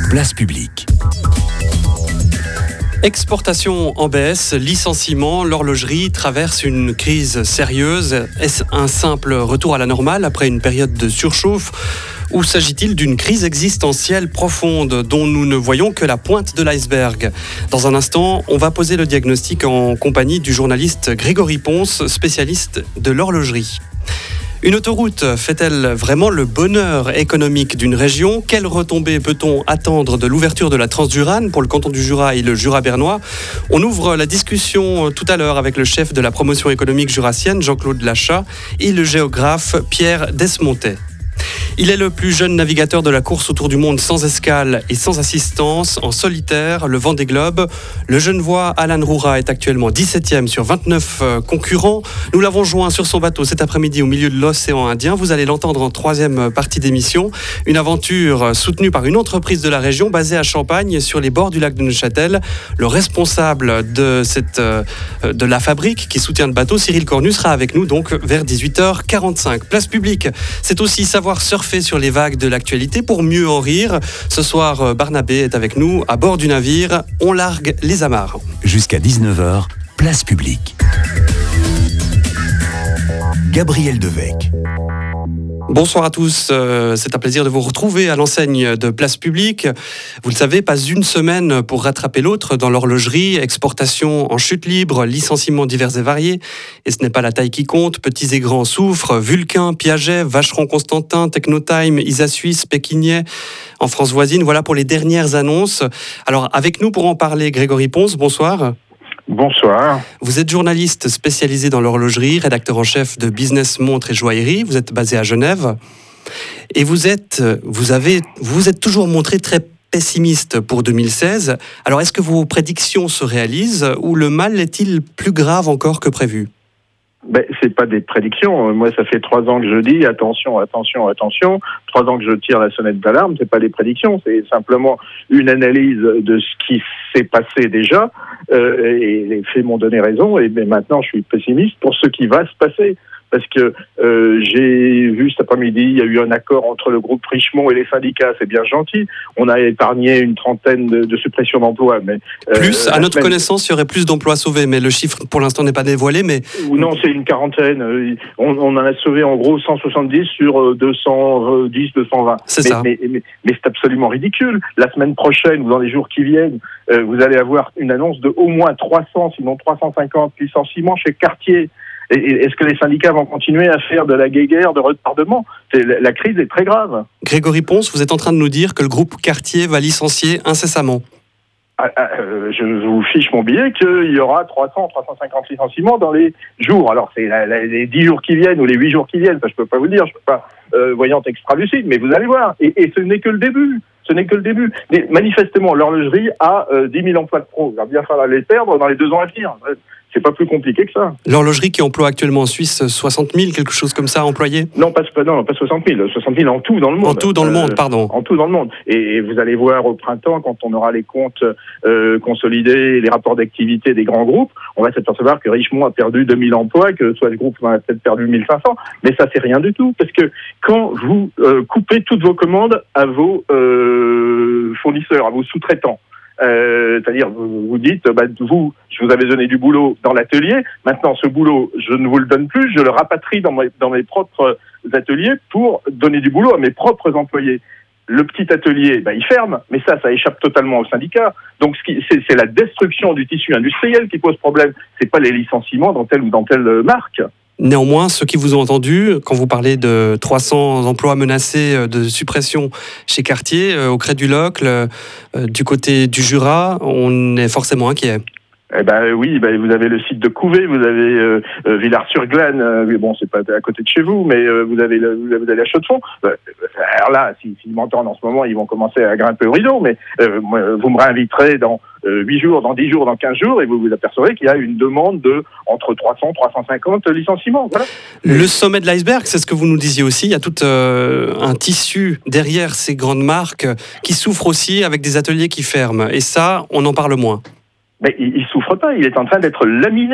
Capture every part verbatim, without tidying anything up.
Place publique. Exportation en baisse, licenciement, l'horlogerie traverse une crise sérieuse. Est-ce un simple retour à la normale après une période de surchauffe ? Ou s'agit-il d'une crise existentielle profonde dont nous ne voyons que la pointe de l'iceberg ? Dans un instant, on va poser le diagnostic en compagnie du journaliste Grégory Ponce, spécialiste de l'horlogerie. Une autoroute fait-elle vraiment le bonheur économique d'une région ? Quelles retombées peut-on attendre de l'ouverture de la Transjurane pour le canton du Jura et le Jura bernois ? On ouvre la discussion tout à l'heure avec le chef de la promotion économique jurassienne, Jean-Claude Lachat, et le géographe Pierre Desmontet. Il est le plus jeune navigateur de la course autour du monde sans escale et sans assistance, en solitaire, le Vendée Globe. Le Genevois Alan Roura est actuellement dix-septième sur vingt-neuf concurrents. Nous l'avons joint sur son bateau cet après-midi au milieu de l'océan Indien. Vous allez l'entendre en troisième partie d'émission. Une aventure soutenue par une entreprise de la région basée à Champagne, sur les bords du lac de Neuchâtel. Le responsable de, cette, de la fabrique qui soutient le bateau, Cyril Cornu, sera avec nous donc vers dix-huit heures quarante-cinq. Place publique, c'est aussi savoir surfer sur les vagues de l'actualité pour mieux en rire. Ce soir, Barnabé est avec nous à bord du navire. On largue les amarres. Jusqu'à dix-neuf heures, place publique. Gabriel Devecq. Bonsoir à tous, euh, c'est un plaisir de vous retrouver à l'enseigne de Place Publique. Vous le savez, pas une semaine pour rattraper l'autre dans l'horlogerie, exportation en chute libre, licenciements divers et variés. Et ce n'est pas la taille qui compte, petits et grands souffrent, Vulcain, Piaget, Vacheron Constantin, Technotime, Isa Suisse, Péquignais, en France voisine, voilà pour les dernières annonces. Alors avec nous pour en parler, Grégory Ponce, bonsoir. Bonsoir. Vous êtes journaliste spécialisé dans l'horlogerie, rédacteur en chef de Business Montres et Joaillerie. Vous êtes basé à Genève. Et vous êtes, vous avez, vous êtes toujours montré très pessimiste pour deux mille seize. Alors, est-ce que vos prédictions se réalisent ou le mal est-il plus grave encore que prévu ? Ben, c'est pas des prédictions. Moi, ça fait trois ans que je dis attention, attention, attention. Trois ans que je tire la sonnette d'alarme. C'est pas des prédictions. C'est simplement une analyse de ce qui s'est passé déjà. Euh, et les faits m'ont donné raison. Et ben, maintenant, je suis pessimiste pour ce qui va se passer. Parce que euh, j'ai vu cet après-midi, il y a eu un accord entre le groupe Richemont et les syndicats, c'est bien gentil. On a épargné une trentaine de, de suppressions d'emplois. Mais, euh, plus, à notre semaine... connaissance, il y aurait plus d'emplois sauvés, mais le chiffre pour l'instant n'est pas dévoilé. Mais... Non, c'est une quarantaine. On, on en a sauvé en gros cent soixante-dix sur deux cent dix, deux cent vingt. C'est mais, ça. Mais, mais, mais c'est absolument ridicule. La semaine prochaine ou dans les jours qui viennent, euh, vous allez avoir une annonce de au moins trois cents, sinon trois cent cinquante licenciements chez Cartier. Et est-ce que les syndicats vont continuer à faire de la guéguerre, de retardement ? C'est, la crise est très grave. Grégory Ponce, vous êtes en train de nous dire que le groupe Cartier va licencier incessamment. Ah, ah, euh, je vous fiche mon billet qu'il y aura trois cents, trois cent cinquante licenciements dans les jours. Alors, c'est la, la, les dix jours qui viennent ou les huit jours qui viennent, ça je peux pas vous le dire, je peux pas, euh, voyante extra-lucide, mais vous allez voir. Et, et ce n'est que le début. Ce n'est que le début. Mais manifestement, l'horlogerie a euh, dix mille emplois de pro. Il va bien falloir les perdre dans les deux ans à venir. C'est pas plus compliqué que ça. L'horlogerie qui emploie actuellement en Suisse soixante mille, quelque chose comme ça, employés ? Non, pas, non, pas soixante mille. soixante mille en tout dans le monde. En tout dans le monde, euh, pardon. En tout dans le monde. Et, et vous allez voir au printemps, quand on aura les comptes euh, consolidés, les rapports d'activité des grands groupes, on va s'apercevoir que Richemont a perdu deux mille emplois, que soit le groupe en a peut-être perdu mille cinq cents. Mais ça, c'est rien du tout. Parce que quand vous euh, coupez toutes vos commandes à vos euh, fournisseurs, à vos sous-traitants, Euh, c'est-à-dire, vous vous dites, bah, vous, je vous avais donné du boulot dans l'atelier, maintenant ce boulot, je ne vous le donne plus, je le rapatrie dans mes, dans mes propres ateliers pour donner du boulot à mes propres employés. Le petit atelier, bah, il ferme, mais ça, ça échappe totalement au syndicat. Donc, ce qui, c'est, c'est la destruction du tissu industriel qui pose problème. C'est pas les licenciements dans telle ou dans telle marque. Néanmoins, ceux qui vous ont entendu, quand vous parlez de trois cents emplois menacés de suppression chez Cartier, euh, au Cré du Locle, euh, du côté du Jura, on est forcément inquiet. Eh ben oui, ben vous avez le site de Couvet, vous avez euh, euh, Villars-sur-Glane, euh, bon c'est pas à côté de chez vous, mais euh, vous avez le, vous avez la Chaux-de-Fonds. Euh, alors là, s'ils si, si m'entendent en ce moment, ils vont commencer à grimper au rideau, mais euh, vous me réinviterez dans euh, huit jours, dans dix jours, dans quinze jours, et vous vous apercevrez qu'il y a une demande de entre trois cents, trois cent cinquante licenciements. Voilà. Le sommet de l'iceberg, c'est ce que vous nous disiez aussi. Il y a tout euh, un tissu derrière ces grandes marques qui souffrent aussi avec des ateliers qui ferment. Et ça, on en parle moins. Mais il, il souffre pas, il est en train d'être laminé.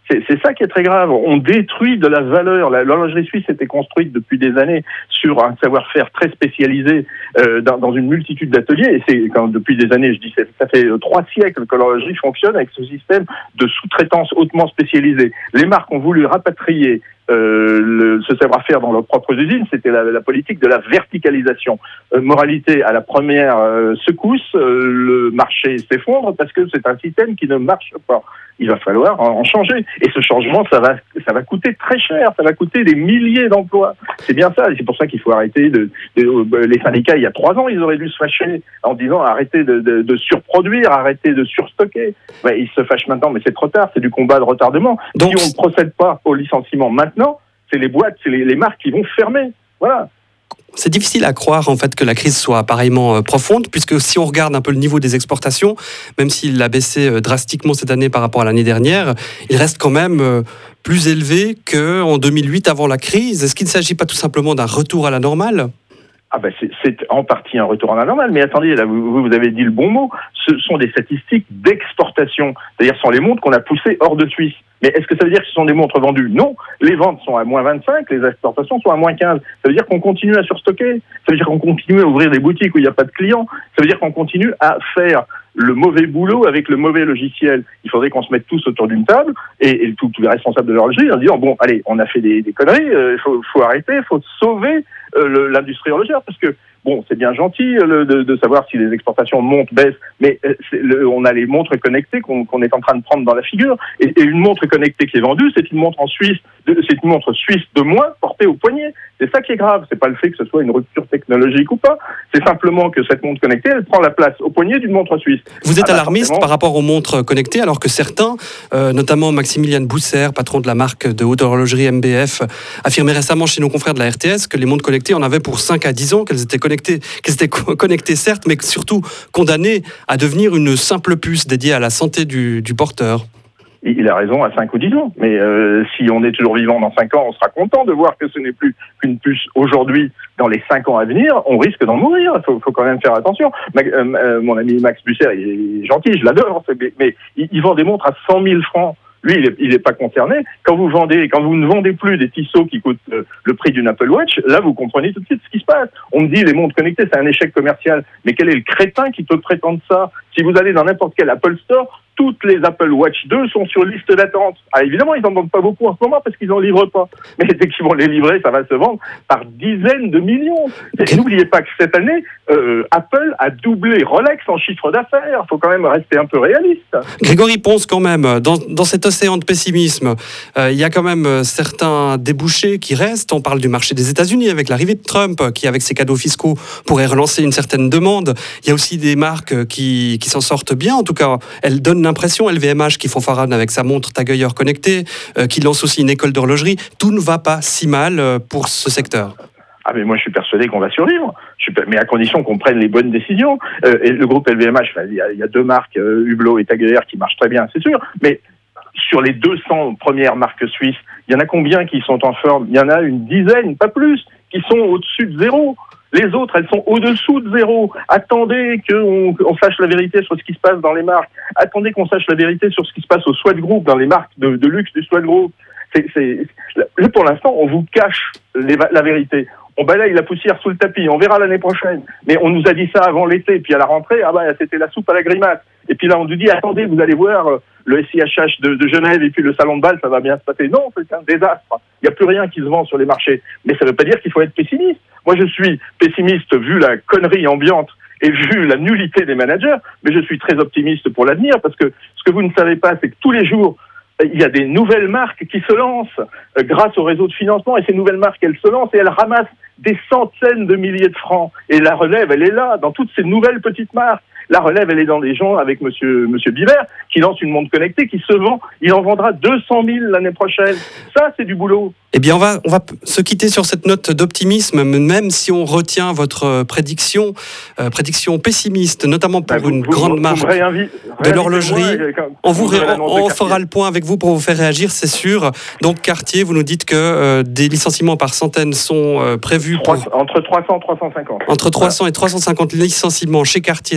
C'est, c'est ça qui est très grave. On détruit de la valeur. La, l'horlogerie suisse était construite depuis des années sur un savoir-faire très spécialisé euh, dans, dans une multitude d'ateliers. Et c'est quand depuis des années, je dis, ça fait trois siècles que l'horlogerie fonctionne avec ce système de sous-traitance hautement spécialisée. Les marques ont voulu rapatrier Euh, le, ce savoir-faire dans leurs propres usines. C'était la, la politique de la verticalisation. Euh, moralité, à la première euh, secousse, euh, le marché s'effondre parce que c'est un système qui ne marche pas. Il va falloir en, en changer. Et ce changement, ça va, ça va coûter très cher. Ça va coûter des milliers d'emplois. C'est bien ça. Et c'est pour ça qu'il faut arrêter de, de, de les syndicats. Il y a trois ans, ils auraient dû se fâcher en disant arrêtez de, de, de surproduire, arrêtez de surstocker. Ben, ils se fâchent maintenant, mais c'est trop tard. C'est du combat de retardement. Donc, si on ne procède pas au licenciement maintenant, c'est les boîtes, c'est les, les marques qui vont fermer. Voilà. C'est difficile à croire en fait que la crise soit pareillement euh, profonde, puisque si on regarde un peu le niveau des exportations, même s'il a baissé euh, drastiquement cette année par rapport à l'année dernière, il reste quand même euh, plus élevé qu'en deux mille huit avant la crise. Est-ce qu'il ne s'agit pas tout simplement d'un retour à la normale ? Ah ben c'est, c'est en partie un retour à la normale, mais attendez, là vous, vous avez dit le bon mot, ce sont des statistiques d'exportation, c'est-à-dire ce sont les montres qu'on a poussées hors de Suisse. Mais est-ce que ça veut dire que ce sont des montres vendues ? Non, les ventes sont à moins vingt-cinq, les exportations sont à moins quinze. Ça veut dire qu'on continue à surstocker, ça veut dire qu'on continue à ouvrir des boutiques où il n'y a pas de clients, ça veut dire qu'on continue à faire le mauvais boulot avec le mauvais logiciel. Il faudrait qu'on se mette tous autour d'une table et, et tous, tous les responsables de l'horlogerie en disant bon, allez, on a fait des, des conneries, il euh, faut, faut arrêter, il faut sauver euh, le, l'industrie horlogère parce que bon, c'est bien gentil le, de, de savoir si les exportations montent, baissent, mais c'est le, on a les montres connectées qu'on, qu'on est en train de prendre dans la figure. Et, et une montre connectée qui est vendue, c'est une montre en Suisse, de, c'est une montre suisse de moins portée au poignet. C'est ça qui est grave. C'est pas le fait que ce soit une rupture technologique ou pas. C'est simplement que cette montre connectée, elle prend la place au poignet d'une montre suisse. Vous êtes ah bah alarmiste forcément... par rapport aux montres connectées, alors que certains, euh, notamment Maximilian Bousser, patron de la marque de haute horlogerie M B F, affirmait récemment chez nos confrères de la R T S que les montres connectées en avaient pour cinq à dix ans, qu'elles étaient connectées, qu'elles étaient connectées certes, mais surtout condamnées à devenir une simple puce dédiée à la santé du, du porteur. Il a raison à cinq ou dix ans, mais euh, si on est toujours vivant dans cinq ans, on sera content de voir que ce n'est plus qu'une puce aujourd'hui. Dans les cinq ans à venir, on risque d'en mourir. Il faut, faut quand même faire attention. Ma, euh, euh, mon ami Max Busser, il est gentil, je l'adore, mais, mais il, il vend des montres à cent mille francs. Lui, il est, il est pas concerné. Quand vous vendez, quand vous ne vendez plus des Tissot qui coûtent euh, le prix d'une Apple Watch, là, vous comprenez tout de suite ce qui se passe. On me dit, les montres connectées, c'est un échec commercial. Mais quel est le crétin qui peut prétendre ça ? Si vous allez dans n'importe quel Apple Store, toutes les Apple Watch deux sont sur liste d'attente. Ah, évidemment, ils n'en vendent pas beaucoup en ce moment parce qu'ils n'en livrent pas. Mais dès qu'ils vont les livrer, ça va se vendre par dizaines de millions. Et n'oubliez pas que cette année, euh, Apple a doublé Rolex en chiffre d'affaires. Il faut quand même rester un peu réaliste. Grégory Ponce, quand même, dans, dans cet océan de pessimisme, euh, il y a quand même euh, certains débouchés qui restent. On parle du marché des États-Unis avec l'arrivée de Trump, qui, avec ses cadeaux fiscaux, pourrait relancer une certaine demande. Il y a aussi des marques qui, qui s'en sortent bien. En tout cas, elles donnent l'impression, L V M H qui fanfaronne avec sa montre Tag Heuer connectée, euh, qui lance aussi une école d'horlogerie. Tout ne va pas si mal euh, pour ce secteur. Ah mais moi je suis persuadé qu'on va survivre, je suis, mais à condition qu'on prenne les bonnes décisions. Euh, et le groupe L V M H, enfin, il, y a, il y a deux marques, euh, Hublot et Tag Heuer, qui marchent très bien, c'est sûr, mais sur les deux cents premières marques suisses, il y en a combien qui sont en forme ? Il y en a une dizaine, pas plus, qui sont au-dessus de zéro. Les autres, elles sont au-dessous de zéro. Attendez qu'on on sache la vérité sur ce qui se passe dans les marques. Attendez qu'on sache la vérité sur ce qui se passe au Swatch Group, dans les marques de, de luxe du Swatch Group. C'est, c'est, pour l'instant, on vous cache les, la vérité. On balaye la poussière sous le tapis. On verra l'année prochaine. Mais on nous a dit ça avant l'été. Puis à la rentrée, ah bah, c'était la soupe à la grimace. Et puis là, on nous dit, attendez, vous allez voir le S I H H de, de Genève et puis le salon de Bâle, ça va bien se passer. Non, c'est un désastre. Il n'y a plus rien qui se vend sur les marchés. Mais ça ne veut pas dire qu'il faut être pessimiste. Moi, je suis pessimiste vu la connerie ambiante et vu la nullité des managers, mais je suis très optimiste pour l'avenir parce que ce que vous ne savez pas, c'est que tous les jours, il y a des nouvelles marques qui se lancent euh, grâce au réseau de financement et ces nouvelles marques, elles se lancent et elles ramassent des centaines de milliers de francs. Et la relève, elle est là, dans toutes ces nouvelles petites marques. La relève, elle est dans des gens avec monsieur, monsieur Biver, qui lance une montre connectée, qui se vend, il en vendra deux cent mille l'année prochaine. Ça, c'est du boulot. Eh bien, on va, on va se quitter sur cette note d'optimisme, même si on retient votre prédiction, euh, prédiction pessimiste, notamment pour bah, vous, une vous, grande vous, marque vous réinvi- de l'horlogerie. Moi, on vous, ré- on, on fera le point avec vous pour vous faire réagir, c'est sûr. Donc, Cartier, vous nous dites que euh, des licenciements par centaines sont euh, prévus. trois, pour, entre trois cents et trois cent cinquante. Entre trois cents voilà. et trois cent cinquante licenciements chez Cartier sont prévus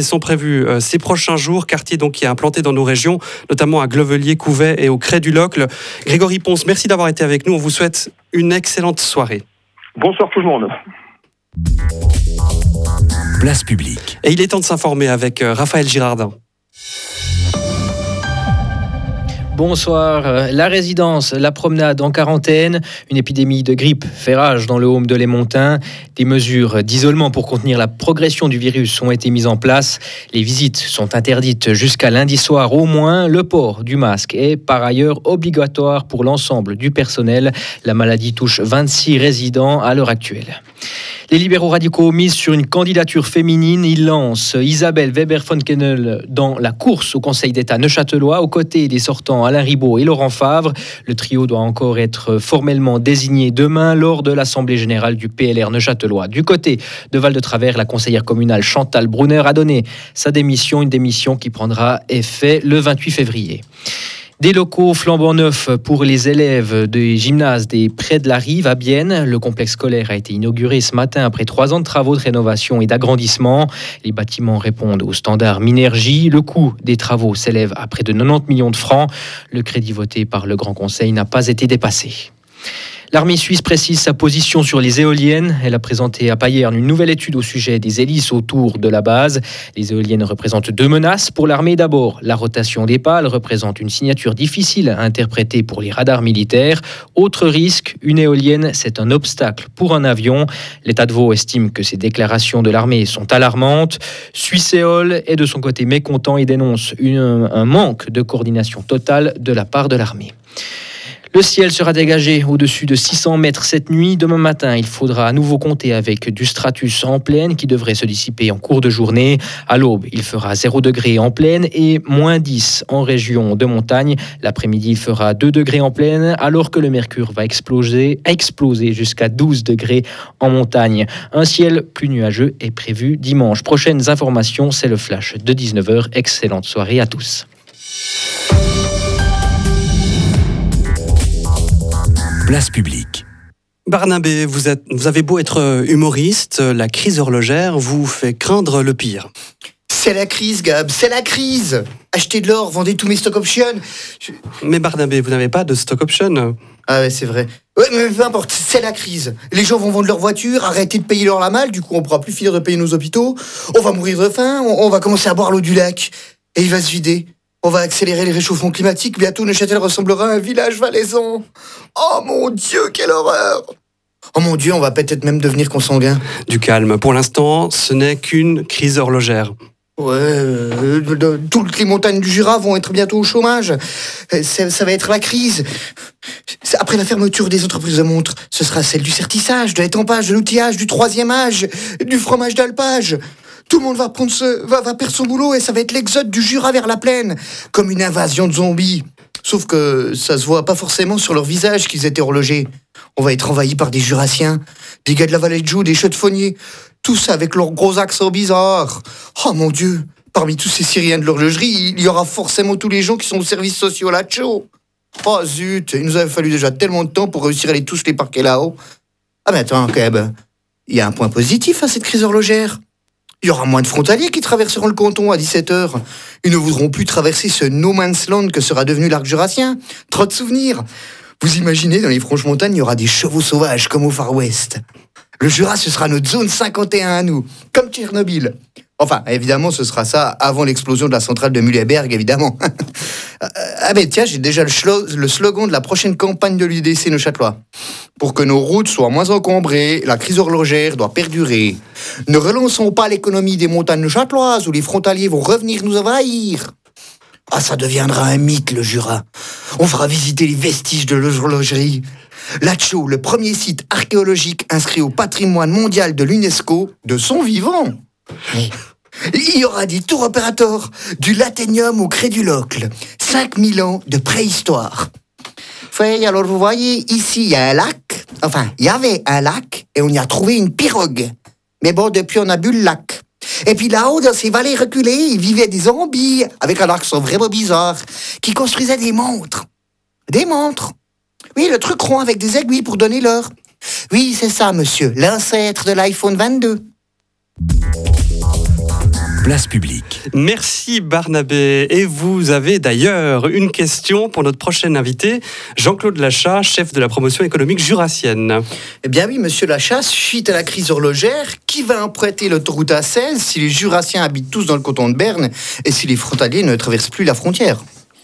prévu euh, ces prochains jours. Quartier donc qui est implanté dans nos régions, notamment à Glovelier, Couvet et au Cré du Locle. Grégory Ponce, merci d'avoir été avec nous. On vous souhaite une excellente soirée. Bonsoir tout le monde. Place publique. Et il est temps de s'informer avec euh, Raphaël Girardin. Bonsoir. La résidence, la promenade en quarantaine, une épidémie de grippe fait rage dans le Haume de l'Émontin. Des mesures d'isolement pour contenir la progression du virus ont été mises en place. Les visites sont interdites jusqu'à lundi soir au moins. Le port du masque est par ailleurs obligatoire pour l'ensemble du personnel. La maladie touche vingt-six résidents à l'heure actuelle. Les libéraux radicaux misent sur une candidature féminine. Ils lancent Isabelle Weber-von Kennel dans la course au Conseil d'État neuchâtelois, aux côtés des sortants Alain Ribault et Laurent Favre. Le trio doit encore être formellement désigné demain lors de l'Assemblée générale du P L R neuchâtelois. Du côté de Val-de-Travers, la conseillère communale Chantal Brunner a donné sa démission, une démission qui prendra effet le vingt-huit février. Des locaux flambant neufs pour les élèves des gymnases des Prés de la Rive à Bienne. Le complexe scolaire a été inauguré ce matin après trois ans de travaux de rénovation et d'agrandissement. Les bâtiments répondent aux standards Minergie. Le coût des travaux s'élève à près de quatre-vingt-dix millions de francs. Le crédit voté par le Grand Conseil n'a pas été dépassé. L'armée suisse précise sa position sur les éoliennes. Elle a présenté à Payerne une nouvelle étude au sujet des hélices autour de la base. Les éoliennes représentent deux menaces pour l'armée. D'abord, la rotation des pales représente une signature difficile à interpréter pour les radars militaires. Autre risque, une éolienne, c'est un obstacle pour un avion. L'État de Vaud estime que ces déclarations de l'armée sont alarmantes. Suisséol est de son côté mécontent et dénonce une, un manque de coordination totale de la part de l'armée. Le ciel sera dégagé au-dessus de six cents mètres cette nuit. Demain matin, il faudra à nouveau compter avec du stratus en plaine qui devrait se dissiper en cours de journée. À l'aube, il fera zéro degré en plaine et moins dix en région de montagne. L'après-midi, il fera deux degrés en plaine alors que le mercure va exploser, exploser jusqu'à douze degrés en montagne. Un ciel plus nuageux est prévu dimanche. Prochaines informations, c'est le flash de dix-neuf heures. Excellente soirée à tous. Place publique. Barnabé, vous, êtes, vous avez beau être humoriste, la crise horlogère vous fait craindre le pire. C'est la crise, Gab, c'est la crise. Achetez de l'or, vendez tous mes stock options. Je... Mais Barnabé, vous n'avez pas de stock option. Ah ouais, c'est vrai. Ouais, mais peu importe, c'est la crise. Les gens vont vendre leur voiture, arrêter de payer leur la malle, du coup on pourra plus finir de payer nos hôpitaux. On va mourir de faim, on, on va commencer à boire l'eau du lac. Et il va se vider. On va accélérer les réchauffements climatiques. Bientôt, Neuchâtel ressemblera à un village valaisan. Oh mon Dieu, quelle horreur! Oh mon Dieu, on va peut-être même devenir consanguin. Du calme. Pour l'instant, ce n'est qu'une crise horlogère. Ouais, euh, de, de, toutes les montagnes du Jura vont être bientôt au chômage. Ça, ça va être la crise. Après la fermeture des entreprises de montres, ce sera celle du sertissage, de l'étampage, de l'outillage, du troisième âge, du fromage d'alpage. Tout le monde va, prendre ce, va, va perdre son boulot et ça va être l'exode du Jura vers la plaine, comme une invasion de zombies. Sauf que ça se voit pas forcément sur leur visage qu'ils étaient horlogers. On va être envahis par des Jurassiens, des gars de la vallée de Joux, des cheveux-de-fauniers, tous avec leurs gros accents bizarres. Oh mon Dieu, parmi tous ces Syriens de l'horlogerie, il y aura forcément tous les gens qui sont au service social à Joux. Oh zut, il nous avait fallu déjà tellement de temps pour réussir à les tous les parquer là-haut. Ah mais attends, Keb, il y a un point positif à cette crise horlogère. Il y aura moins de frontaliers qui traverseront le canton à dix-sept heures. Ils ne voudront plus traverser ce no man's land que sera devenu l'arc jurassien. Trop de souvenirs. Vous imaginez, dans les franches-montagnes, il y aura des chevaux sauvages comme au Far West. Le Jura, ce sera notre zone cinquante et un à nous, comme Tchernobyl. Enfin, évidemment, ce sera ça avant l'explosion de la centrale de Mühleberg, évidemment. Ah ben tiens, j'ai déjà le, schlo- le slogan de la prochaine campagne de l'U D C neuchâtelois. Pour que nos routes soient moins encombrées, la crise horlogère doit perdurer. Ne relançons pas l'économie des montagnes neuchâteloises où les frontaliers vont revenir nous envahir. Ah, ça deviendra un mythe, le Jura. On fera visiter les vestiges de l'horlogerie. L'Atcho, le premier site archéologique inscrit au patrimoine mondial de l'UNESCO de son vivant. Oui. Il y aura des tours opérateurs, du Latenium au Cré du Locle. cinq mille ans de préhistoire. Oui, alors vous voyez, ici, il y a un lac. Enfin, il y avait un lac et on y a trouvé une pirogue. Mais bon, depuis, on a bu le lac. Et puis là-haut, dans ces vallées reculées, il vivait des zombies avec un accent vraiment bizarre qui construisaient des montres. Des montres. Oui, le truc rond avec des aiguilles pour donner l'heure. Oui, c'est ça, monsieur, l'ancêtre de l'iPhone vingt-deux. Place publique. Merci Barnabé. Et vous avez d'ailleurs une question pour notre prochain invité, Jean-Claude Lachat, chef de la promotion économique jurassienne. Eh bien oui, monsieur Lachat, suite à la crise horlogère, qui va emprunter l'autoroute A seize si les Jurassiens habitent tous dans le canton de Berne et si les frontaliers ne traversent plus la frontière ?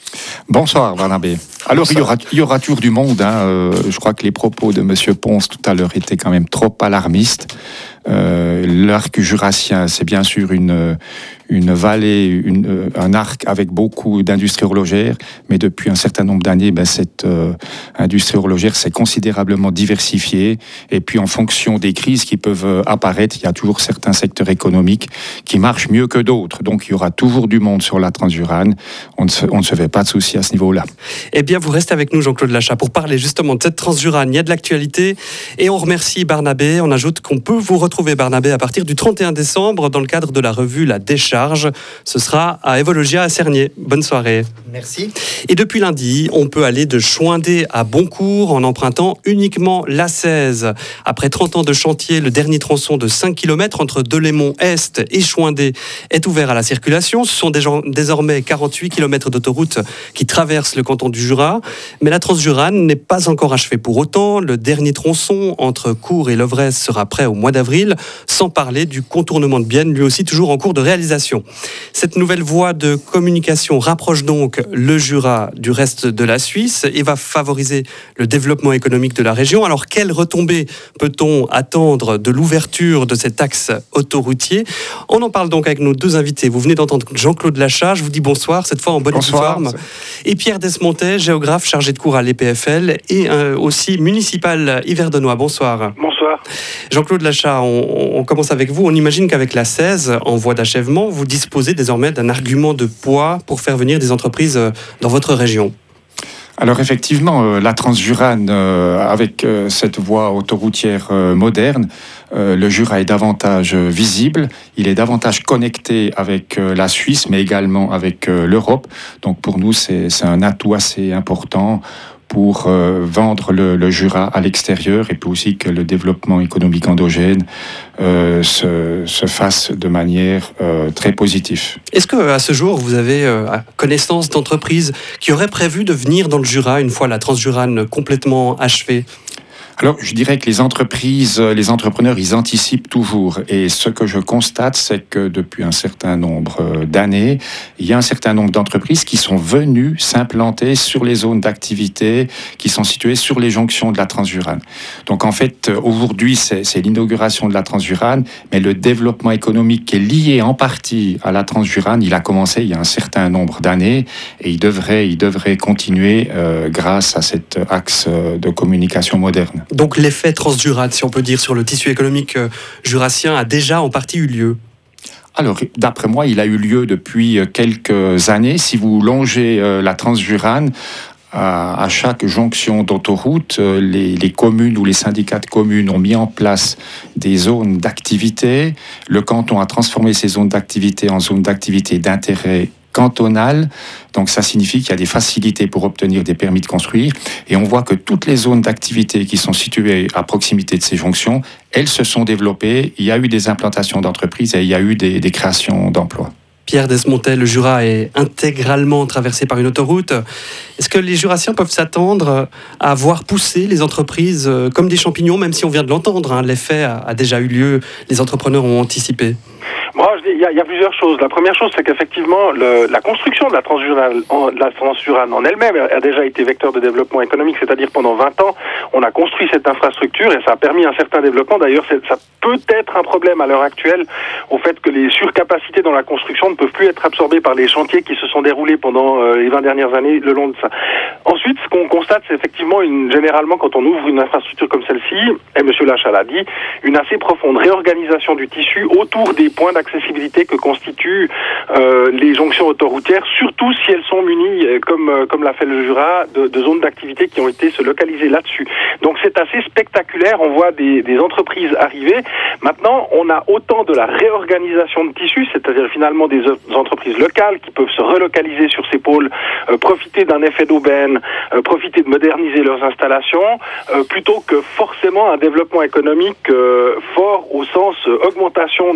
Bonsoir Barnabé. Alors il y, aura, il y aura toujours du monde. Hein. Euh, je crois que les propos de monsieur Ponce tout à l'heure étaient quand même trop alarmistes. Euh, l'arc jurassien, c'est bien sûr une, une vallée, une, un arc avec beaucoup d'industries horlogères, mais depuis un certain nombre d'années, ben, cette euh, industrie horlogère s'est considérablement diversifiée. Et puis en fonction des crises qui peuvent apparaître, il y a toujours certains secteurs économiques qui marchent mieux que d'autres. Donc il y aura toujours du monde sur la Transjurane. On ne se, on ne se fait pas de soucis à ce niveau-là. Eh bien, vous restez avec nous, Jean-Claude Lachat, pour parler justement de cette Transjurane. Il y a de l'actualité et on remercie Barnabé. On ajoute qu'on peut vous retrouver, Barnabé, à partir du trente et un décembre dans le cadre de la revue La Décharge. Ce sera à Evologia à Cernier. Bonne soirée. Merci. Et depuis lundi, on peut aller de Chouindé à Boncourt en empruntant uniquement l'A seize. Après trente ans de chantier, le dernier tronçon de cinq kilomètres entre Delémont-Est et Chouindé est ouvert à la circulation. Ce sont désormais quarante-huit kilomètres d'autoroute qui traversent le canton du Jura. Mais la Transjurane n'est pas encore achevée pour autant. Le dernier tronçon entre Cours et Lovresse sera prêt au mois d'avril, sans parler du contournement de Bienne, lui aussi toujours en cours de réalisation. Cette nouvelle voie de communication rapproche donc le Jura du reste de la Suisse et va favoriser le développement économique de la région. Alors, quelles retombées peut-on attendre de l'ouverture de cet axe autoroutier ? On en parle donc avec nos deux invités. Vous venez d'entendre Jean-Claude Lachat, je vous dis bonsoir, cette fois en bonne forme. Et Pierre Desmontet, géographe chargé de cours à l'E P F L et euh, aussi municipal yverdenois. Bonsoir. Bonsoir. Jean-Claude Lachat, on, on commence avec vous. On imagine qu'avec la seize, en voie d'achèvement, vous disposez désormais d'un argument de poids pour faire venir des entreprises dans votre région. Alors effectivement, euh, la Transjurane, euh, avec euh, cette voie autoroutière euh, moderne, euh, le Jura est davantage euh, visible, il est davantage connecté avec euh, la Suisse, mais également avec euh, l'Europe. Donc pour nous, c'est, c'est un atout assez important pour euh, vendre le, le Jura à l'extérieur et puis aussi que le développement économique endogène euh, se, se fasse de manière euh, très positive. Est-ce qu'à ce jour, vous avez euh, connaissance d'entreprises qui auraient prévu de venir dans le Jura une fois la Transjurane complètement achevée ? Alors, je dirais que les entreprises, les entrepreneurs, ils anticipent toujours. Et ce que je constate, c'est que depuis un certain nombre d'années, il y a un certain nombre d'entreprises qui sont venues s'implanter sur les zones d'activité qui sont situées sur les jonctions de la Transjurane. Donc, en fait, aujourd'hui, c'est, c'est l'inauguration de la Transjurane, mais le développement économique qui est lié en partie à la Transjurane, il a commencé il y a un certain nombre d'années et il devrait, il devrait continuer euh, grâce à cet axe de communication moderne. Donc l'effet Transjurane, si on peut dire, sur le tissu économique jurassien a déjà en partie eu lieu. Alors, d'après moi, il a eu lieu depuis quelques années. Si vous longez euh, la Transjurane, à, à chaque jonction d'autoroute, euh, les, les communes ou les syndicats de communes ont mis en place des zones d'activité. Le canton a transformé ces zones d'activité en zones d'activité d'intérêt cantonale, donc ça signifie qu'il y a des facilités pour obtenir des permis de construire, et on voit que toutes les zones d'activité qui sont situées à proximité de ces jonctions, elles se sont développées, il y a eu des implantations d'entreprises et il y a eu des, des créations d'emplois. Pierre Desmontet, le Jura est intégralement traversé par une autoroute. Est-ce que les Jurassiens peuvent s'attendre à voir pousser les entreprises comme des champignons, même si on vient de l'entendre, hein, l'effet a, a déjà eu lieu, les entrepreneurs ont anticipé? Moi, je dis, il y, a, il y a plusieurs choses. La première chose, c'est qu'effectivement, le, la construction de la Transjurane, en, la Transjurane en elle-même a déjà été vecteur de développement économique, c'est-à-dire pendant vingt ans, on a construit cette infrastructure et ça a permis un certain développement. D'ailleurs, c'est, ça peut être un problème à l'heure actuelle au fait que les surcapacités dans la construction ne peuvent plus être absorbées par les chantiers qui se sont déroulés pendant euh, les vingt dernières années le long de ça. Ensuite, ce qu'on constate, c'est effectivement, une, généralement, quand on ouvre une infrastructure comme celle-ci, et M. Lachat l'a dit, une assez profonde réorganisation du tissu autour des points d'accessibilité que constituent euh, les jonctions autoroutières, surtout si elles sont munies, euh, comme, euh, comme l'a fait le Jura, de, de zones d'activité qui ont été se localiser là-dessus. Donc c'est assez spectaculaire, on voit des, des entreprises arriver. Maintenant, on a autant de la réorganisation de tissu, c'est-à-dire finalement des entreprises locales qui peuvent se relocaliser sur ces pôles, euh, profiter d'un effet d'aubaine, euh, profiter de moderniser leurs installations, euh, plutôt que forcément un développement économique euh, fort au sens euh, augmentation nette de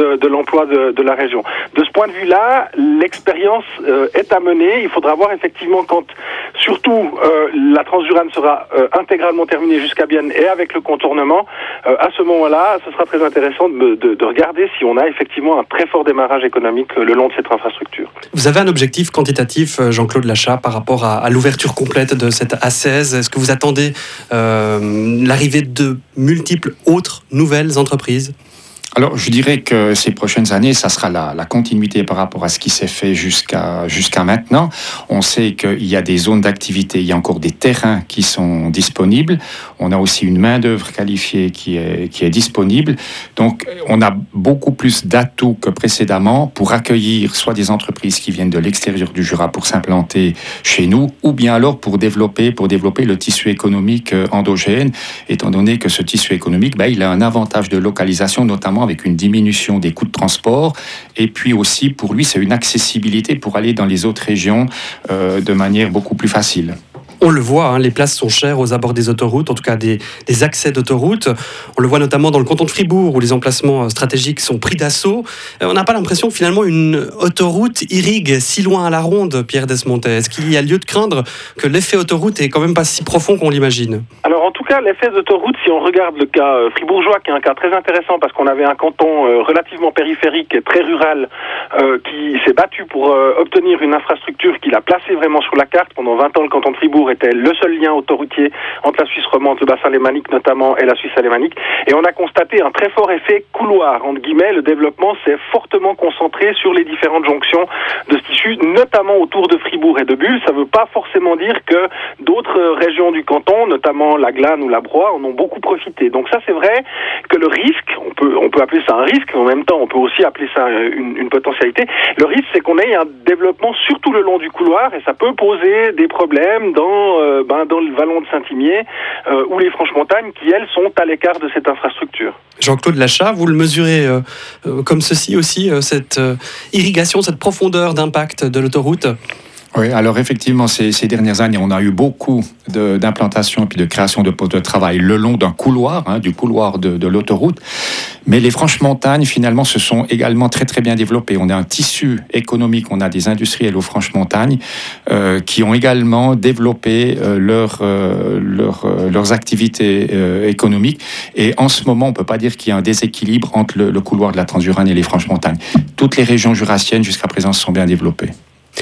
de, de l'emploi de, de la région. De ce point de vue-là, l'expérience euh, est à mener. Il faudra voir effectivement quand, surtout, euh, la Transjurane sera euh, intégralement terminée jusqu'à Bienne et avec le contournement. Euh, à ce moment-là, ce sera très intéressant de, de, de regarder si on a effectivement un très fort démarrage économique euh, le long de cette infrastructure. Vous avez un objectif quantitatif, Jean-Claude Lachat, par rapport à, à l'ouverture complète de cette A seize. Est-ce que vous attendez euh, l'arrivée de multiples autres nouvelles entreprises ? Alors, je dirais que ces prochaines années, ça sera la, la continuité par rapport à ce qui s'est fait jusqu'à, jusqu'à maintenant. On sait qu'il y a des zones d'activité, il y a encore des terrains qui sont disponibles. On a aussi une main-d'œuvre qualifiée qui est, qui est disponible. Donc, on a beaucoup plus d'atouts que précédemment pour accueillir soit des entreprises qui viennent de l'extérieur du Jura pour s'implanter chez nous, ou bien alors pour développer, pour développer le tissu économique endogène, étant donné que ce tissu économique, ben, il a un avantage de localisation, notamment avec une diminution des coûts de transport, et puis aussi pour lui c'est une accessibilité pour aller dans les autres régions euh, de manière beaucoup plus facile. On le voit, hein, les places sont chères aux abords des autoroutes, en tout cas des, des accès d'autoroutes. On le voit notamment dans le canton de Fribourg, où les emplacements stratégiques sont pris d'assaut. On n'a pas l'impression que finalement une autoroute irrigue si loin à la ronde, Pierre Desmontais. Est-ce qu'il y a lieu de craindre que l'effet autoroute est quand même pas si profond qu'on l'imagine ? Alors en tout cas, l'effet d'autoroute, si on regarde le cas euh, fribourgeois, qui est un cas très intéressant, parce qu'on avait un canton euh, relativement périphérique et très rural, euh, qui s'est battu pour euh, obtenir une infrastructure qu'il a placée vraiment sur la carte. Pendant vingt ans, le canton de Fribourg était le seul lien autoroutier entre la Suisse romande, le bassin lémanique notamment, et la Suisse alémanique. Et on a constaté un très fort effet couloir, entre guillemets. Le développement s'est fortement concentré sur les différentes jonctions de ce tissu, notamment autour de Fribourg et de Bulle. Ça ne veut pas forcément dire que d'autres régions du canton, notamment la Glane ou la Broye, en ont beaucoup profité. Donc ça, c'est vrai que le risque, on peut, on peut appeler ça un risque, mais en même temps, on peut aussi appeler ça une, une potentialité. Le risque, c'est qu'on ait un développement surtout le long du couloir, et ça peut poser des problèmes dans Euh, ben, dans le vallon de Saint-Imier euh, ou les Franches-Montagnes qui, elles, sont à l'écart de cette infrastructure. Jean-Claude Lachat, vous le mesurez euh, euh, comme ceci aussi, euh, cette euh, irrigation, cette profondeur d'impact de l'autoroute ? Oui, alors effectivement, ces, ces dernières années, on a eu beaucoup de, d'implantations et puis de création de postes de travail le long d'un couloir, hein, du couloir de, de l'autoroute. Mais les Franches-Montagnes, finalement, se sont également très très bien développées. On a un tissu économique, on a des industriels aux Franches-Montagnes euh, qui ont également développé euh, leur, euh, leur, euh, leurs activités euh, économiques. Et en ce moment, on ne peut pas dire qu'il y a un déséquilibre entre le, le couloir de la Transjurane et les Franches-Montagnes. Toutes les régions jurassiennes, jusqu'à présent, se sont bien développées.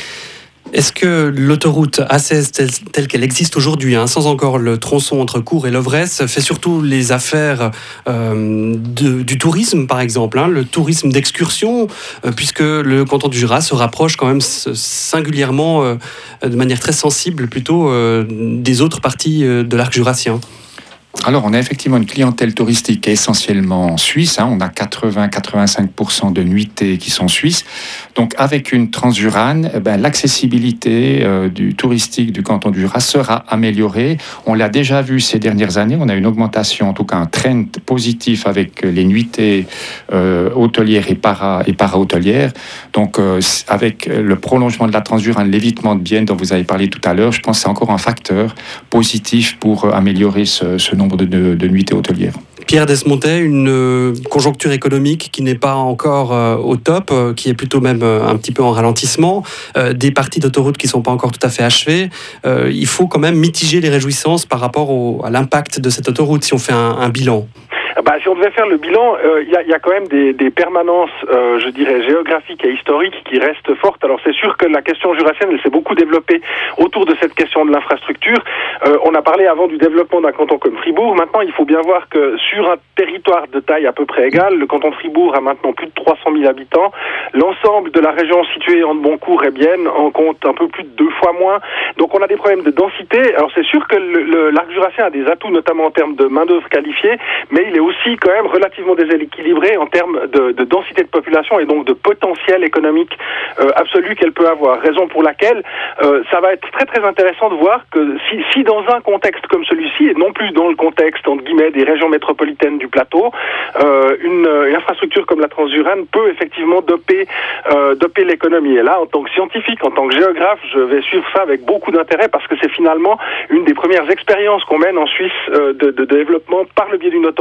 Est-ce que l'autoroute A seize telle, telle qu'elle existe aujourd'hui, hein, sans encore le tronçon entre Cours et Lovresse, fait surtout les affaires euh, de, du tourisme, par exemple, hein, le tourisme d'excursion, euh, puisque le canton du Jura se rapproche quand même singulièrement, euh, de manière très sensible, plutôt euh, des autres parties euh, de l'arc jurassien? Alors, on a effectivement une clientèle touristique essentiellement suisse. Hein, on a quatre-vingts à quatre-vingt-cinq pour cent de nuitées qui sont suisses. Donc, avec une Transjurane, eh ben, l'accessibilité euh, du touristique du canton du Jura sera améliorée. On l'a déjà vu ces dernières années. On a une augmentation, en tout cas un trend positif avec les nuitées euh, hôtelières et para et para-hôtelières. Donc, euh, avec le prolongement de la Transjurane, l'évitement de Bienne dont vous avez parlé tout à l'heure, je pense que c'est encore un facteur positif pour euh, améliorer ce, ce nombre de, de, de nuitées hôtelières. Pierre Desmontais, une euh, conjoncture économique qui n'est pas encore euh, au top, euh, qui est plutôt même euh, un petit peu en ralentissement, euh, des parties d'autoroute qui ne sont pas encore tout à fait achevées. Euh, il faut quand même mitiger les réjouissances par rapport au, à l'impact de cette autoroute si on fait un, un bilan. Bah, si on devait faire le bilan, il euh, y, y a quand même des, des permanences, euh, je dirais, géographiques et historiques qui restent fortes. Alors c'est sûr que la question jurassienne, elle s'est beaucoup développée autour de cette question de l'infrastructure. Euh, on a parlé avant du développement d'un canton comme Fribourg. Maintenant, il faut bien voir que sur un territoire de taille à peu près égale, le canton de Fribourg a maintenant plus de trois cent mille habitants. L'ensemble de la région située entre Boncourt et Bienne en compte un peu plus de deux fois moins. Donc on a des problèmes de densité. Alors c'est sûr que le, le, l'arc jurassien a des atouts, notamment en termes de main-d'œuvre qualifiée, mais il est aussi quand même relativement déséquilibrée en termes de, de densité de population et donc de potentiel économique euh, absolu qu'elle peut avoir. Raison pour laquelle euh, ça va être très très intéressant de voir que si, si dans un contexte comme celui-ci, et non plus dans le contexte entre guillemets des régions métropolitaines du plateau, euh, une, une infrastructure comme la Transjurane peut effectivement doper, euh, doper l'économie. Et là, en tant que scientifique, en tant que géographe, je vais suivre ça avec beaucoup d'intérêt parce que c'est finalement une des premières expériences qu'on mène en Suisse euh, de, de, de développement par le biais d'une autoroute dans une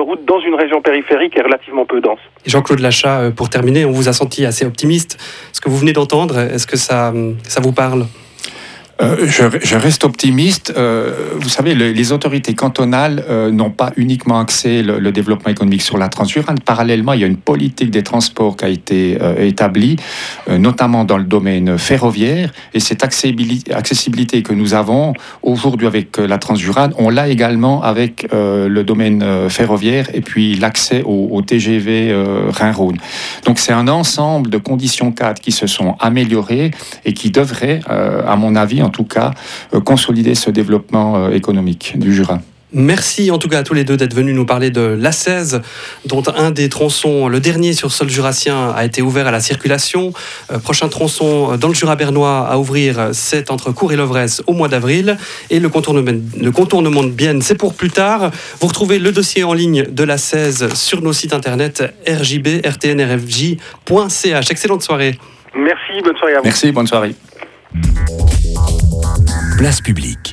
une région périphérique et relativement peu dense. Jean-Claude Lachat, pour terminer, on vous a senti assez optimiste. Ce que vous venez d'entendre, est-ce que ça, ça vous parle ? Euh, je, je reste optimiste. Euh, vous savez, le, les autorités cantonales euh, n'ont pas uniquement axé le, le développement économique sur la Transjurane. Parallèlement, il y a une politique des transports qui a été euh, établie, euh, notamment dans le domaine ferroviaire. Et cette accessibilité, accessibilité que nous avons aujourd'hui avec euh, la Transjurane, on l'a également avec euh, le domaine euh, ferroviaire et puis l'accès au, au T G V euh, Rhin-Rhône. Donc c'est un ensemble de conditions cadres qui se sont améliorées et qui devraient, euh, à mon avis, en tout cas, euh, consolider ce développement euh, économique du Jura. Merci en tout cas à tous les deux d'être venus nous parler de l'A seize, dont un des tronçons, le dernier sur sol jurassien, a été ouvert à la circulation. Euh, prochain tronçon dans le Jura bernois à ouvrir, c'est entre Cours et Lovresse au mois d'avril. Et le contournement, le contournement de Bienne, c'est pour plus tard. Vous retrouvez le dossier en ligne de l'A seize sur nos sites internet r j b r t n r f j point c h. Excellente soirée. Merci, bonne soirée à vous. Merci, bonne soirée. Place publique.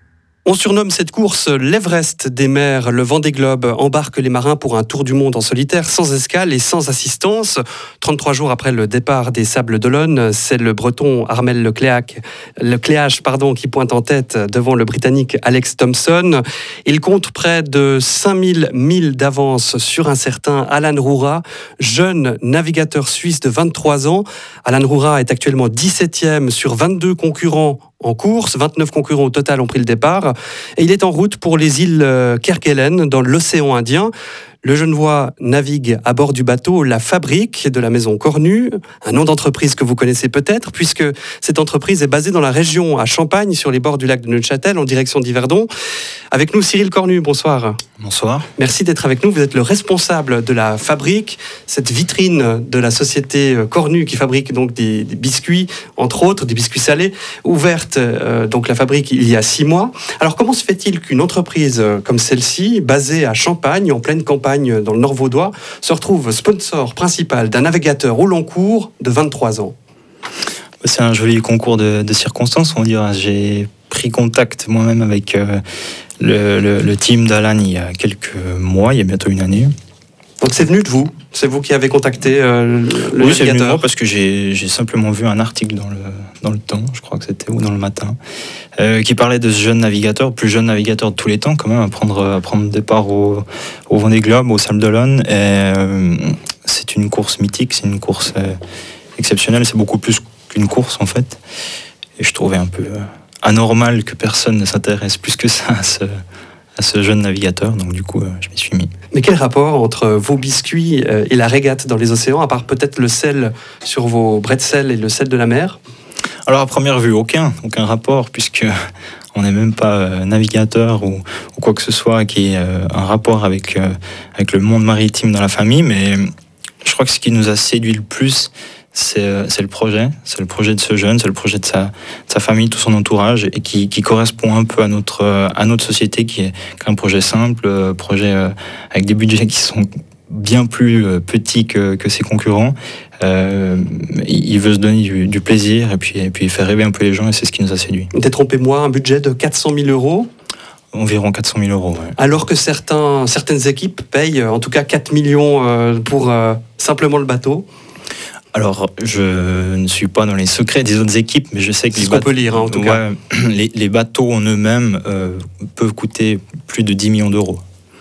On surnomme cette course l'Everest des mers. Le Vendée Globe embarque les marins pour un tour du monde en solitaire, sans escale et sans assistance. trente-trois jours après le départ des Sables d'Olonne, c'est le Breton Armel Lecléac, Lecléache pardon, qui pointe en tête devant le Britannique Alex Thompson. Il compte près de cinq mille milles d'avance sur un certain Alan Roura, jeune navigateur suisse de vingt-trois ans. Alan Roura est actuellement dix-septième sur vingt-deux concurrents en course. vingt-neuf concurrents au total ont pris le départ. Et il est en route pour les îles Kerguelen, dans l'océan Indien. Le Genevois navigue à bord du bateau La Fabrique de la maison Cornu, un nom d'entreprise que vous connaissez peut-être, puisque cette entreprise est basée dans la région, à Champagne, sur les bords du lac de Neufchâtel, en direction d'Yverdon. Avec nous, Cyril Cornu, bonsoir. Bonsoir. Merci d'être avec nous. Vous êtes le responsable de La Fabrique, cette vitrine de la société Cornu qui fabrique donc des, des biscuits, entre autres, des biscuits salés, ouverte euh, donc La Fabrique il y a six mois. Alors comment se fait-il qu'une entreprise comme celle-ci, basée à Champagne, en pleine campagne, dans le Nord vaudois, se retrouve sponsor principal d'un navigateur au long cours de vingt-trois ans? C'est un joli concours de, de circonstances, on va dire. J'ai pris contact moi-même avec euh, le, le, le team d'Alan il y a quelques mois, il y a bientôt une année. Donc c'est venu de vous? C'est vous qui avez contacté euh, le oui, navigateur? Oui, c'est venu de moi parce que j'ai, j'ai simplement vu un article dans le, dans le temps, je crois que c'était, ou dans le matin, euh, qui parlait de ce jeune navigateur, plus jeune navigateur de tous les temps, quand même, à prendre, à prendre départ au, au Vendée Globe, au Sables d'Olonne. Et euh, c'est une course mythique, c'est une course euh, exceptionnelle, c'est beaucoup plus qu'une course en fait. Et je trouvais un peu euh, anormal que personne ne s'intéresse plus que ça à ce... à ce jeune navigateur, donc du coup, euh, je m'y suis mis. Mais quel rapport entre vos biscuits euh, et la régate dans les océans, à part peut-être le sel sur vos bretzels et le sel de la mer? Alors à première vue, aucun, aucun rapport, puisque on n'est même pas euh, navigateur ou, ou quoi que ce soit qui ait euh, un rapport avec, euh, avec le monde maritime dans la famille, mais je crois que ce qui nous a séduit le plus, C'est, c'est le projet, c'est le projet de ce jeune, c'est le projet de sa, de sa famille, tout son entourage, et qui, qui correspond un peu à notre, à notre société, qui est, qui est un projet simple, un projet avec des budgets qui sont bien plus petits que, que ses concurrents. Euh, il veut se donner du, du plaisir et puis, et puis faire rêver un peu les gens, et c'est ce qui nous a séduit. Détrompez-moi, un budget de quatre cent mille euros? Environ quatre cent mille euros. Ouais. Alors que certains, certaines équipes payent en tout cas quatre millions pour euh, simplement le bateau. Alors, je ne suis pas dans les secrets des autres équipes, mais je sais que c'est les ce qu'on bateaux, peut lire, hein, en tout ouais, cas. Les, les bateaux en eux-mêmes euh, peuvent coûter plus de dix millions d'euros.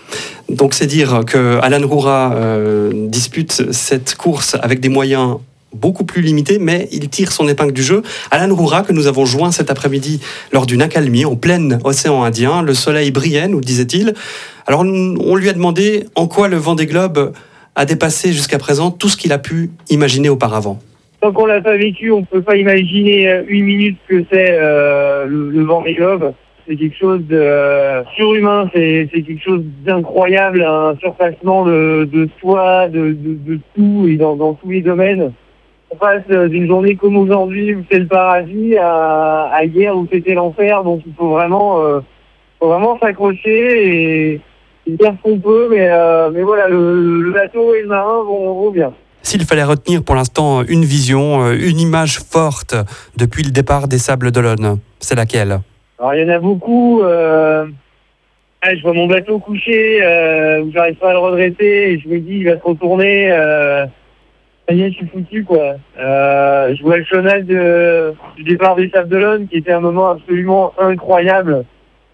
Donc, c'est dire que Alan Roura euh, dispute cette course avec des moyens beaucoup plus limités, mais il tire son épingle du jeu. Alan Roura, que nous avons joint cet après-midi lors d'une accalmie en plein océan Indien, le soleil brillait, nous disait-il. Alors, on lui a demandé en quoi le Vendée Globe a dépassé jusqu'à présent tout ce qu'il a pu imaginer auparavant. Tant qu'on l'a pas vécu, on peut pas imaginer une minute ce que c'est euh, le, le Vendée Globe. C'est quelque chose de euh, surhumain, c'est, c'est quelque chose d'incroyable, un surpassement de, de soi, de, de, de tout et dans, dans tous les domaines. On passe d'une journée comme aujourd'hui où c'est le paradis à, à hier où c'était l'enfer, donc il faut vraiment, euh, faut vraiment s'accrocher et faire ce qu'on peut, mais, euh, mais voilà, le, le bateau et le marin vont, vont bien. S'il fallait retenir pour l'instant une vision, une image forte depuis le départ des Sables d'Olonne, c'est laquelle? Alors il y en a beaucoup. Euh, Ah, je vois mon bateau couché, euh, où j'arrive pas à le redresser, et je me dis, il va se retourner, euh, ça y est, je suis foutu, quoi. Euh, je vois le chenal de, du départ des Sables d'Olonne, qui était un moment absolument incroyable.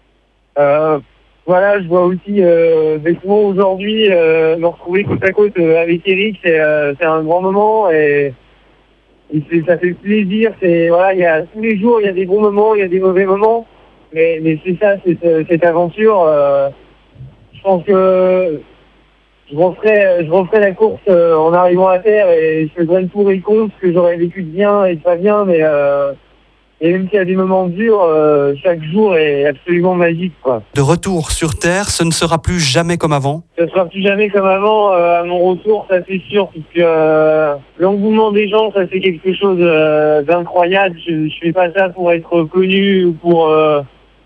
Euh, voilà, je vois aussi, euh, effectivement, aujourd'hui, euh, me retrouver côte à côte euh, avec Eric, c'est, euh, c'est un grand moment, et, et c'est, ça fait plaisir. C'est, voilà, il y a, tous les jours, il y a des bons moments, il y a des mauvais moments. Mais, mais c'est ça, cette, cette aventure. Euh, je pense que je referai, je referai la course euh, en arrivant à terre et je faisrai le pour et le contre, ce que j'aurais vécu de bien et de pas bien. Mais euh, et même s'il y a des moments durs, euh, chaque jour est absolument magique, quoi. De retour sur Terre, ce ne sera plus jamais comme avant. Ça sera plus jamais comme avant euh, à mon retour, ça c'est sûr, puisque euh, l'engouement des gens, ça c'est quelque chose euh, d'incroyable. Je, je fais pas ça pour être connu ou pour euh,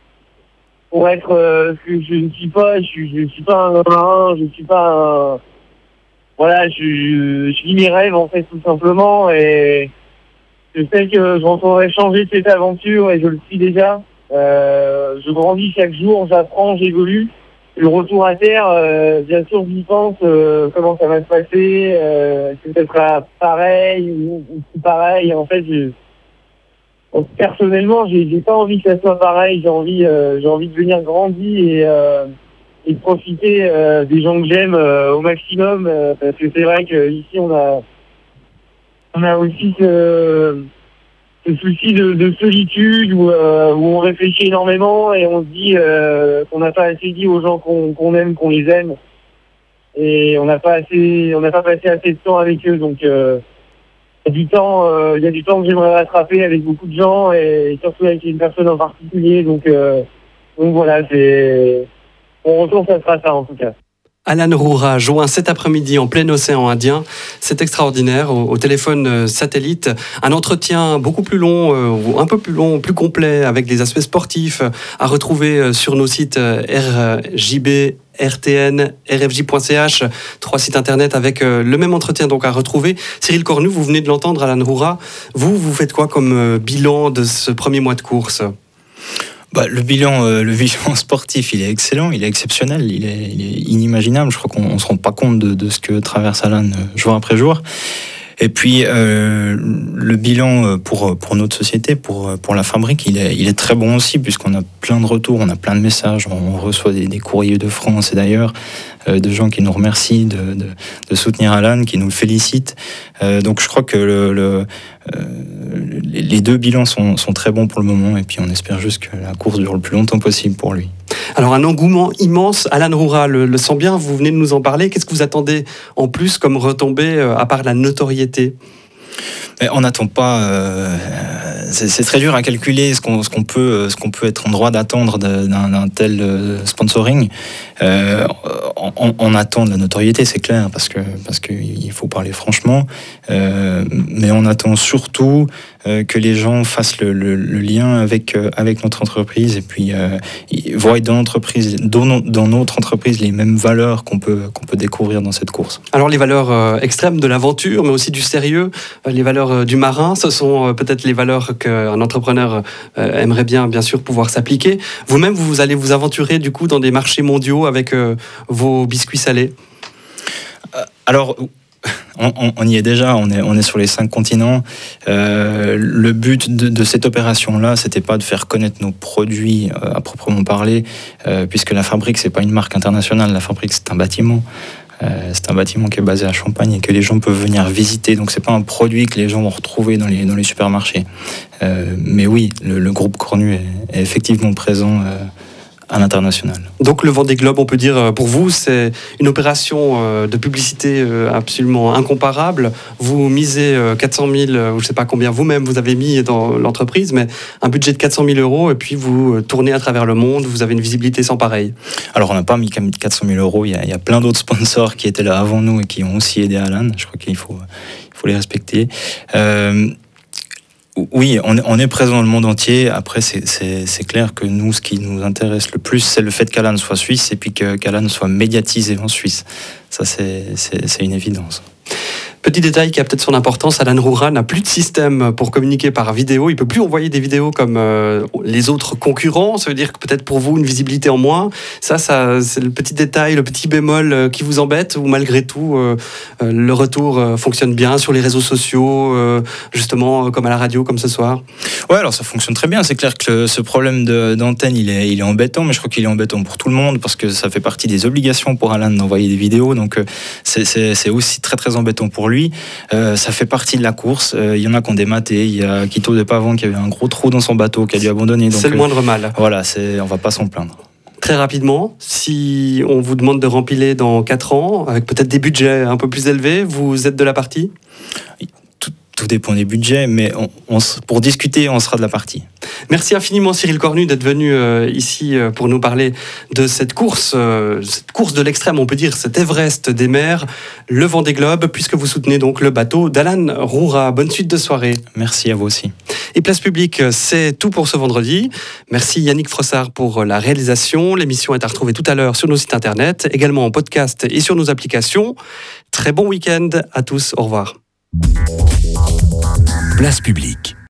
pour être euh, ce que je ne suis pas. Je, je, je suis pas un marin, je suis pas un... Voilà, je, je, je vis mes rêves en fait tout simplement, et je sais que je rentrerai changer de cette aventure et je le suis déjà. Euh, je grandis chaque jour, j'apprends, j'évolue. Le retour à terre, euh, bien sûr, j'y pense, euh, comment ça va se passer, euh, est-ce que ça sera pareil ou, ou plus pareil. En fait, je, donc, personnellement, j'ai, j'ai pas envie que ça soit pareil. J'ai envie, euh, j'ai envie de venir grandi et, euh, et de profiter euh, des gens que j'aime euh, au maximum, euh, parce que c'est vrai qu'ici on a, on a aussi ce, ce souci de, de solitude où, euh, où on réfléchit énormément et on se dit euh, qu'on n'a pas assez dit aux gens qu'on, qu'on aime, qu'on les aime, et on n'a pas assez, on n'a pas passé assez de temps avec eux. Donc euh, il y a du temps, euh, il y a du temps que j'aimerais rattraper avec beaucoup de gens et surtout avec une personne en particulier. Donc euh, donc voilà, c'est mon retour, ça sera ça en tout cas. Alan Roura joint cet après-midi en plein océan Indien. C'est extraordinaire, au, au téléphone satellite. Un entretien beaucoup plus long, euh, ou un peu plus long, plus complet, avec des aspects sportifs à retrouver sur nos sites R J B, R T N, R F J point C H, trois sites internet avec le même entretien donc à retrouver. Cyril Cornu, vous venez de l'entendre, Alan Roura. Vous, vous faites quoi comme bilan de ce premier mois de course ? Bah, le bilan, euh, le bilan sportif, il est excellent, il est exceptionnel, il est, il est inimaginable. Je crois qu'on ne se rend pas compte de, de ce que traverse Alan jour après jour. Et puis euh, le bilan pour pour notre société, pour pour la fabrique, il est il est très bon aussi, puisqu'on a plein de retours, on a plein de messages, on reçoit des, des courriers de France et d'ailleurs euh, de gens qui nous remercient de, de de soutenir Alan, qui nous le félicitent. Euh, donc je crois que le, le euh, les deux bilans sont sont très bons pour le moment, et puis on espère juste que la course dure le plus longtemps possible pour lui. Alors un engouement immense, Alan Roura le, le sent bien, vous venez de nous en parler. Qu'est-ce que vous attendez en plus comme retombée, euh, à part la notoriété ? Mais on n'attend pas. Euh, c'est, c'est très dur à calculer ce qu'on, ce qu'on peut, ce qu'on peut être en droit d'attendre d'un, d'un tel sponsoring. Euh, on, on attend de la notoriété, c'est clair, parce que parce qu'il faut parler franchement. Euh, mais on attend surtout euh, que les gens fassent le, le, le lien avec euh, avec notre entreprise, et puis euh, voient dans l'entreprise, dans, dans notre entreprise, les mêmes valeurs qu'on peut qu'on peut découvrir dans cette course. Alors les valeurs euh, extrêmes de l'aventure, mais aussi du sérieux, euh, les valeurs euh, du marin, ce sont euh, peut-être les valeurs qu'un entrepreneur euh, aimerait bien, bien sûr, pouvoir s'appliquer. Vous-même, vous allez vous aventurer du coup dans des marchés mondiaux avec euh, vos biscuits salés. Alors, on, on y est déjà, on est, on est sur les cinq continents. Euh, le but de, de cette opération-là, c'était pas de faire connaître nos produits euh, à proprement parler, euh, puisque la fabrique, c'est pas une marque internationale, la fabrique, c'est un bâtiment. Euh, c'est un bâtiment qui est basé à Champagne et que les gens peuvent venir visiter. Donc c'est pas un produit que les gens vont retrouver dans les, dans les supermarchés. Euh, mais oui, le, le groupe Cornu est, est effectivement présent euh, à l'international. Donc le Vendée Globe, on peut dire pour vous, c'est une opération de publicité absolument incomparable. Vous misez quatre cent mille, je ne sais pas combien vous-même vous avez mis dans l'entreprise, mais un budget de quatre cent mille euros, et puis vous tournez à travers le monde, vous avez une visibilité sans pareil. Alors on n'a pas mis quatre cent mille euros, il y, a, il y a plein d'autres sponsors qui étaient là avant nous et qui ont aussi aidé Alan. Je crois qu'il faut, il faut les respecter. Euh, Oui, on est, on est présent dans le monde entier. Après, c'est, c'est, c'est clair que nous, ce qui nous intéresse le plus, c'est le fait qu'Alan soit suisse et puis que, qu'Alan soit médiatisé en Suisse. Ça, c'est, c'est, c'est une évidence. Petit détail qui a peut-être son importance, Alan Roura n'a plus de système pour communiquer par vidéo. Il ne peut plus envoyer des vidéos comme euh, les autres concurrents. Ça veut dire que peut-être pour vous, une visibilité en moins. Ça, ça c'est le petit détail, le petit bémol euh, qui vous embête, ou malgré tout, euh, euh, le retour euh, fonctionne bien sur les réseaux sociaux, euh, justement, euh, comme à la radio, comme ce soir? Ouais, alors ça fonctionne très bien. C'est clair que ce problème de, d'antenne, il est, il est embêtant, mais je crois qu'il est embêtant pour tout le monde, parce que ça fait partie des obligations pour Alan d'envoyer des vidéos. Donc, euh, c'est, c'est, c'est aussi très, très embêtant pour lui. Lui, euh, ça fait partie de la course. Il euh, y en a qui ont dématé. Il y a Quito de Pavon qui avait un gros trou dans son bateau, qui a dû abandonner. Donc, c'est le moindre mal. Euh, voilà, c'est, on va pas s'en plaindre. Très rapidement, si on vous demande de rempiler dans quatre ans, avec peut-être des budgets un peu plus élevés, vous êtes de la partie? Tout, tout dépend des budgets, mais on, on, pour discuter, on sera de la partie. Merci infiniment Cyril Cornu d'être venu euh, ici euh, pour nous parler de cette course, euh, cette course de l'extrême, on peut dire, cet Everest des mers, le Vendée Globe, puisque vous soutenez donc le bateau d'Alan Roura. Bonne suite de soirée. Merci à vous aussi. Et Place Publique, c'est tout pour ce vendredi. Merci Yannick Frossard pour la réalisation. L'émission est à retrouver tout à l'heure sur nos sites internet, également en podcast et sur nos applications. Très bon week-end à tous, au revoir. Place Publique.